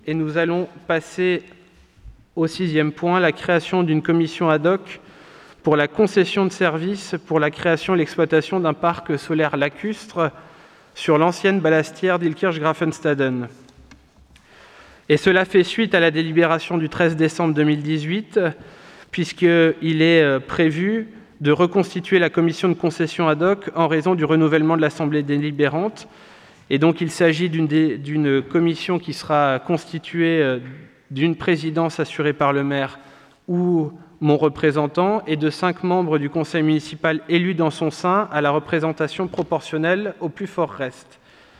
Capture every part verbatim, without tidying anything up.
Et nous allons passer au sixième point, la création d'une commission ad hoc pour la concession de services pour la création et l'exploitation d'un parc solaire lacustre sur l'ancienne ballastière d'Illkirch-Graffenstaden. Et cela fait suite à la délibération du treize décembre deux mille dix-huit, puisqu'il est prévu de reconstituer la commission de concession ad hoc en raison du renouvellement de l'Assemblée délibérante. Et donc, il s'agit d'une, d'une commission qui sera constituée d'une présidence assurée par le maire ou mon représentant et de cinq membres du conseil municipal élus dans son sein à la représentation proportionnelle au plus fort reste.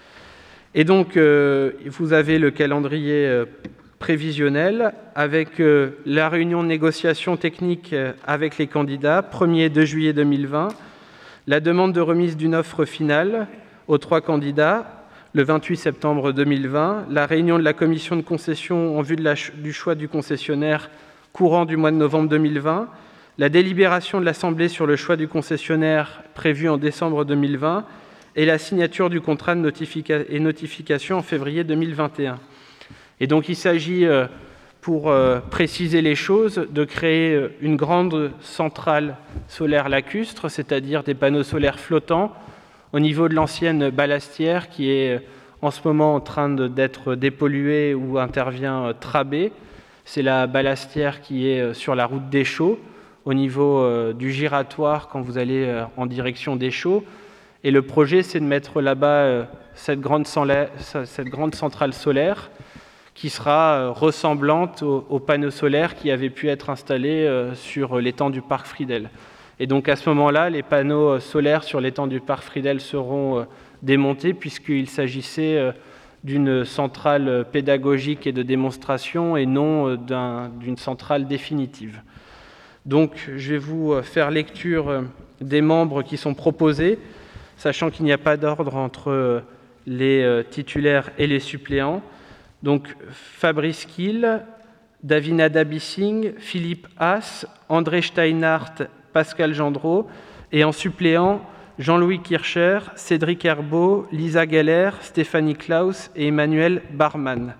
Et donc, euh, vous avez le calendrier euh, prévisionnel avec euh, la réunion de négociation technique euh, avec les candidats, premier et deux juillet deux mille vingt, la demande de remise d'une offre finale aux trois candidats, le vingt-huit septembre deux mille vingt, la réunion de la commission de concession en vue de la, du choix du concessionnaire courant du mois de novembre deux mille vingt, la délibération de l'Assemblée sur le choix du concessionnaire prévu en décembre deux mille vingt et la signature du contrat de notifica- et notification en février deux mille vingt et un. Et donc il s'agit, pour préciser les choses, de créer une grande centrale solaire lacustre, c'est-à-dire des panneaux solaires flottants, au niveau de l'ancienne ballastière qui est en ce moment en train de, d'être dépolluée où intervient Trabé. C'est la ballastière qui est sur la route d'Échaud, au niveau du giratoire quand vous allez en direction d'Échaud. Et le projet, c'est de mettre là-bas cette grande, cette grande centrale solaire qui sera ressemblante aux, aux panneaux solaires qui avaient pu être installés sur l'étang du parc Friedel. Et donc à ce moment-là, les panneaux solaires sur l'étang du parc Friedel seront démontés puisqu'il s'agissait d'une centrale pédagogique et de démonstration et non d'un, d'une centrale définitive. Donc je vais vous faire lecture des membres qui sont proposés, sachant qu'il n'y a pas d'ordre entre les titulaires et les suppléants. Donc Fabrice Kiel, Davinada Bissing, Philippe Haas, André Steinhardt, Pascal Gendreau, et en suppléant Jean-Louis Kircher, Cédric Herbeau, Lisa Geller, Stéphanie Klaus et Emmanuel Barman.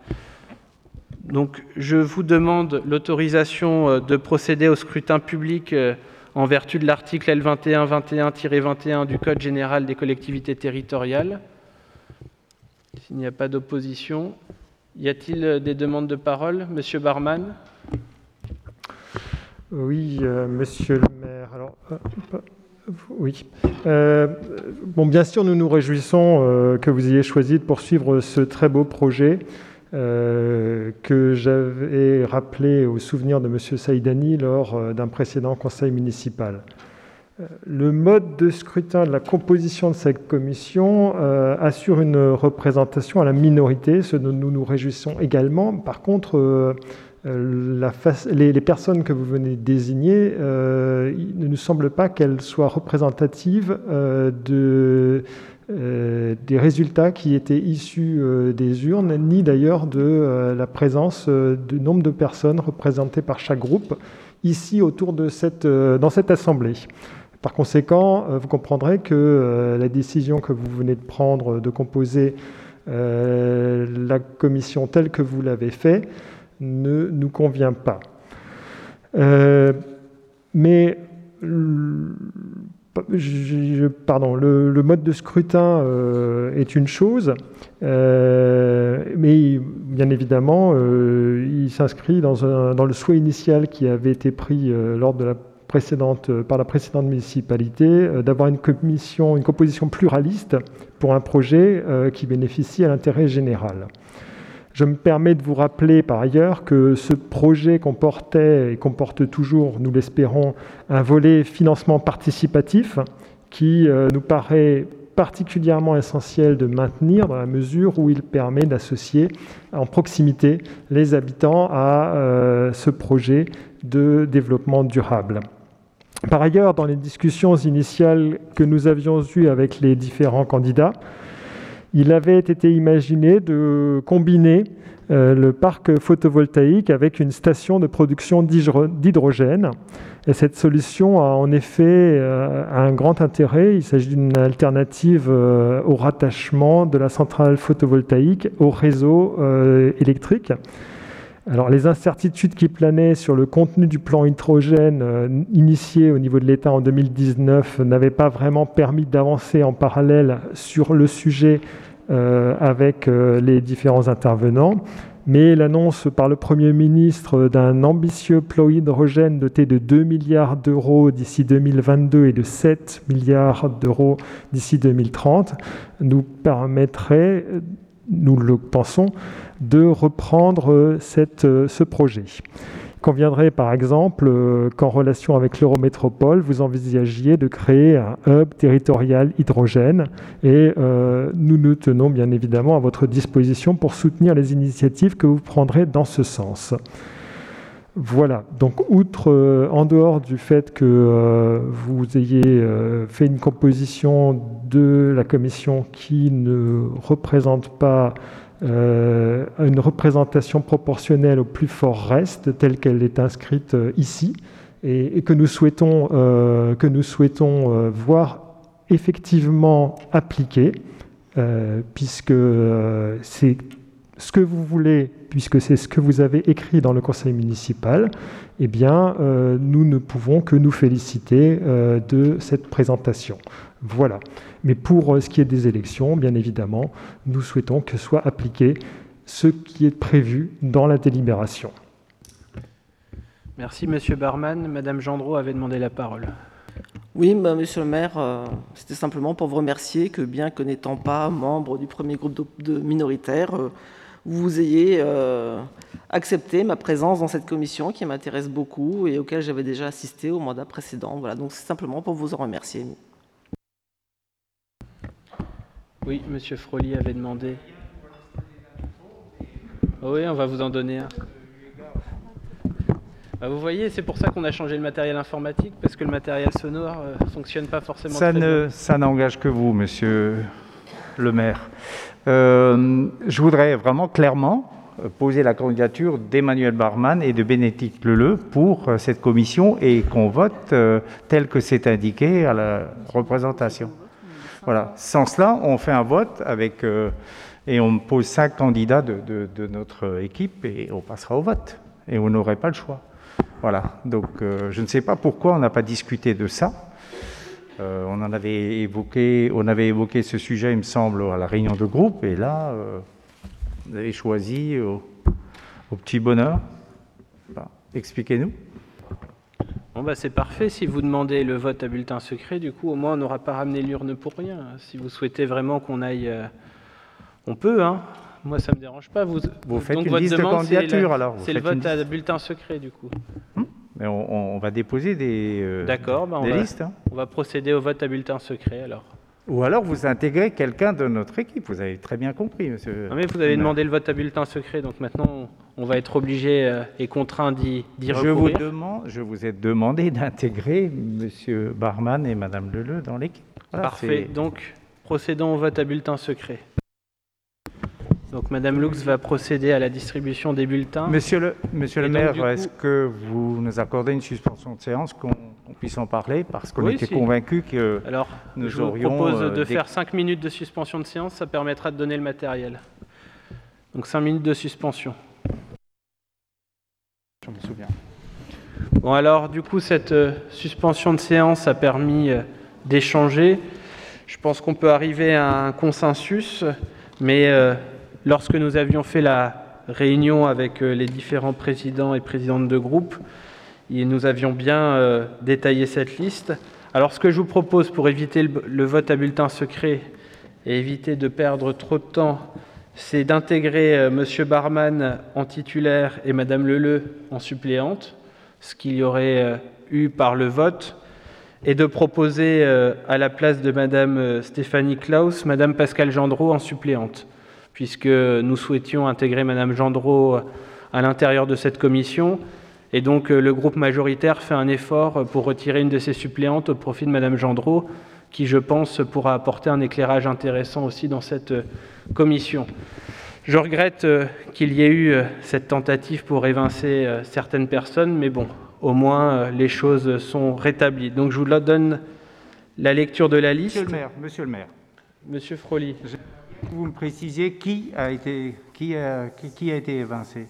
Donc, je vous demande l'autorisation de procéder au scrutin public en vertu de l'article L vingt et un vingt et un tiret vingt et un du Code général des collectivités territoriales. S'il n'y a pas d'opposition, y a-t-il des demandes de parole ? Monsieur Barman ? Oui, euh, monsieur le maire. Alors, euh, oui. Euh, bon, bien sûr, nous nous réjouissons euh, que vous ayez choisi de poursuivre ce très beau projet euh, que j'avais rappelé au souvenir de monsieur Saïdani lors euh, d'un précédent conseil municipal. Euh, le mode de scrutin de la composition de cette commission euh, assure une représentation à la minorité, ce dont nous nous réjouissons également. Par contre, euh, La face, les, les personnes que vous venez de désigner, euh, il ne nous semble pas qu'elles soient représentatives euh, de, euh, des résultats qui étaient issus euh, des urnes, ni d'ailleurs de euh, la présence euh, du nombre de personnes représentées par chaque groupe ici autour de cette, euh, dans cette assemblée. Par conséquent, euh, vous comprendrez que euh, la décision que vous venez de prendre de composer euh, la commission telle que vous l'avez fait ne nous convient pas. Euh, mais je, pardon, le, le mode de scrutin euh, est une chose, euh, mais bien évidemment, euh, il s'inscrit dans, un, dans le souhait initial qui avait été pris euh, lors de la précédente, par la précédente municipalité, euh, d'avoir une commission, une composition pluraliste pour un projet euh, qui bénéficie à l'intérêt général. Je me permets de vous rappeler par ailleurs que ce projet comportait et comporte toujours, nous l'espérons, un volet financement participatif qui euh, nous paraît particulièrement essentiel de maintenir dans la mesure où il permet d'associer en proximité les habitants à euh, ce projet de développement durable. Par ailleurs, dans les discussions initiales que nous avions eues avec les différents candidats, Il avait été imaginé de combiner euh, le parc photovoltaïque avec une station de production d'hydrogène. Et cette solution a en effet euh, un grand intérêt. Il s'agit d'une alternative euh, au rattachement de la centrale photovoltaïque au réseau euh, électrique. Alors, les incertitudes qui planaient sur le contenu du plan hydrogène euh, initié au niveau de l'État en deux mille dix-neuf n'avaient pas vraiment permis d'avancer en parallèle sur le sujet euh, avec euh, les différents intervenants. Mais l'annonce par le Premier ministre d'un ambitieux plan hydrogène doté de deux milliards d'euros d'ici deux mille vingt-deux et de sept milliards d'euros d'ici deux mille trente nous permettrait, nous le pensons, de reprendre cette, ce projet. Il conviendrait par exemple qu'en relation avec l'Eurométropole, vous envisagiez de créer un hub territorial hydrogène et euh, nous nous tenons bien évidemment à votre disposition pour soutenir les initiatives que vous prendrez dans ce sens. Voilà, donc outre, euh, en dehors du fait que euh, vous ayez euh, fait une composition de la commission qui ne représente pas Euh, une représentation proportionnelle au plus fort reste, telle qu'elle est inscrite euh, ici, et, et que nous souhaitons, euh, que nous souhaitons euh, voir effectivement appliquée, euh, puisque euh, c'est ce que vous voulez, puisque c'est ce que vous avez écrit dans le conseil municipal, eh bien, euh, nous ne pouvons que nous féliciter euh, de cette présentation. Voilà. Mais pour ce qui est des élections, bien évidemment, nous souhaitons que soit appliqué ce qui est prévu dans la délibération. Merci, Monsieur Barman. Madame Gendreau avait demandé la parole. Oui, bah, Monsieur le maire, euh, c'était simplement pour vous remercier que, bien que n'étant pas membre du premier groupe de, de minoritaires, euh, vous ayez euh, accepté ma présence dans cette commission qui m'intéresse beaucoup et auquel j'avais déjà assisté au mandat précédent. Voilà, donc c'est simplement pour vous en remercier. Oui, Monsieur Froli avait demandé. Oui, on va vous en donner un. Bah, vous voyez, c'est pour ça qu'on a changé le matériel informatique, parce que le matériel sonore ne euh, fonctionne pas forcément ça très ne, bien. Ça n'engage que vous, Monsieur le maire. Euh, je voudrais vraiment clairement poser la candidature d'Emmanuel Barman et de Bénédicte Leleu pour cette commission et qu'on vote euh, tel que c'est indiqué à la représentation. Voilà. Sans cela, on fait un vote avec, euh, et on pose cinq candidats de, de, de notre équipe et on passera au vote. Et on n'aurait pas le choix. Voilà. Donc, euh, je ne sais pas pourquoi on n'a pas discuté de ça. Euh, on en avait évoqué, on avait évoqué ce sujet, il me semble, à la réunion de groupe. Et là, euh, vous avez choisi au, au petit bonheur. Bah, expliquez-nous. Bon bah c'est parfait, si vous demandez le vote à bulletin secret, du coup au moins on n'aura pas ramené l'urne pour rien. Si vous souhaitez vraiment qu'on aille... Euh, on peut, hein. Moi ça ne me dérange pas. Vous, vous faites donc, une votre liste demande, de candidatures alors. C'est le vote à bulletin secret du coup. Hum, mais on, on va déposer des, euh, D'accord, bah on des va, listes. Hein. On va procéder au vote à bulletin secret alors. Ou alors vous intégrez quelqu'un de notre équipe, vous avez très bien compris, monsieur. Non mais vous avez demandé le vote à bulletin secret, donc maintenant on va être obligé euh, et contraint d'y recourir. Je vous, demande, je vous ai demandé d'intégrer monsieur Barman et madame Leleu dans l'équipe. Voilà, parfait, donc procédons au vote à bulletin secret. Donc Madame Lux va procéder à la distribution des bulletins. Monsieur le, monsieur le donc, maire, coup... est-ce que vous nous accordez une suspension de séance qu'on qu'on puisse en parler parce qu'on oui, était si. convaincus que Alors, nous je aurions... vous propose de euh, des... faire cinq minutes de suspension de séance, ça permettra de donner le matériel. Donc cinq minutes de suspension. Je me souviens. Bon alors, du coup, cette euh, suspension de séance a permis euh, d'échanger. Je pense qu'on peut arriver à un consensus, mais euh, lorsque nous avions fait la réunion avec euh, les différents présidents et présidentes de groupe, et nous avions bien euh, détaillé cette liste. Alors ce que je vous propose pour éviter le, le vote à bulletin secret et éviter de perdre trop de temps, c'est d'intégrer euh, Monsieur Barman en titulaire et Madame Leleu en suppléante, ce qu'il y aurait euh, eu par le vote, et de proposer euh, à la place de Madame euh, Stéphanie Klaus, Madame Pascale Gendreau en suppléante, puisque nous souhaitions intégrer Madame Gendreau à l'intérieur de cette commission. Et donc le groupe majoritaire fait un effort pour retirer une de ses suppléantes au profit de Madame Gendreau, qui, je pense, pourra apporter un éclairage intéressant aussi dans cette commission. Je regrette qu'il y ait eu cette tentative pour évincer certaines personnes, mais bon, au moins les choses sont rétablies. Donc je vous donne la lecture de la liste. Monsieur le maire, monsieur le maire. Monsieur Froli. Vous me précisez qui a été, qui a, qui, qui a été évincé.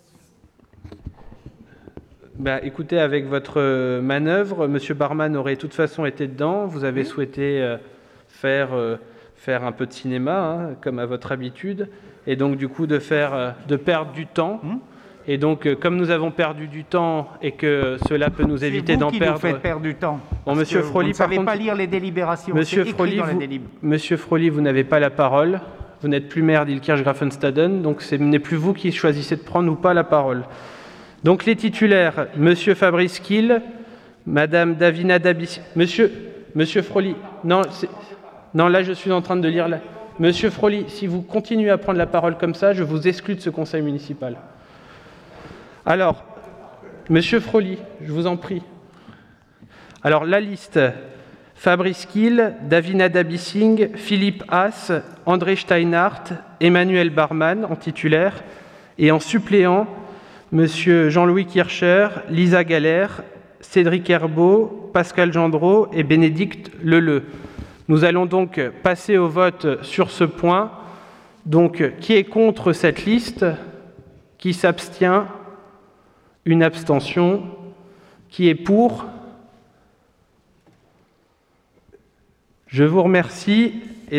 Bah, écoutez, avec votre manœuvre, monsieur Barman aurait de toute façon été dedans. Vous avez oui. souhaité euh, faire, euh, faire un peu de cinéma, hein, comme à votre habitude, et donc du coup de, faire, euh, de perdre du temps. Hum. Et donc, euh, comme nous avons perdu du temps et que cela peut nous éviter d'en perdre... C'est vous qui nous faites perdre du temps. Bon, monsieur Froli, vous ne savez par contre... pas lire les délibérations. Monsieur Froli, dans vous... les délib... monsieur Froli, vous n'avez pas la parole. Vous n'êtes plus maire d'Ilkirch-Grafenstaden, donc ce n'est plus vous qui choisissez de prendre ou pas la parole. Donc les titulaires, monsieur Fabrice Kiel, madame Davina Dabis... Monsieur, monsieur Froli, non, non, là je suis en train de lire... La... Monsieur Froli, si vous continuez à prendre la parole comme ça, je vous exclue de ce conseil municipal. Alors, monsieur Froli, je vous en prie. Alors, la liste, Fabrice Kiel, Davina Dabissing, Philippe Haas, André Steinhardt, Emmanuel Barman en titulaire, et en suppléant, monsieur Jean-Louis Kircher, Lisa Galère, Cédric Herbeau, Pascal Gendreau et Bénédicte Leleu. Nous allons donc passer au vote sur ce point. Donc, qui est contre cette liste? Qui s'abstient? Une abstention. Qui est pour? Je vous remercie.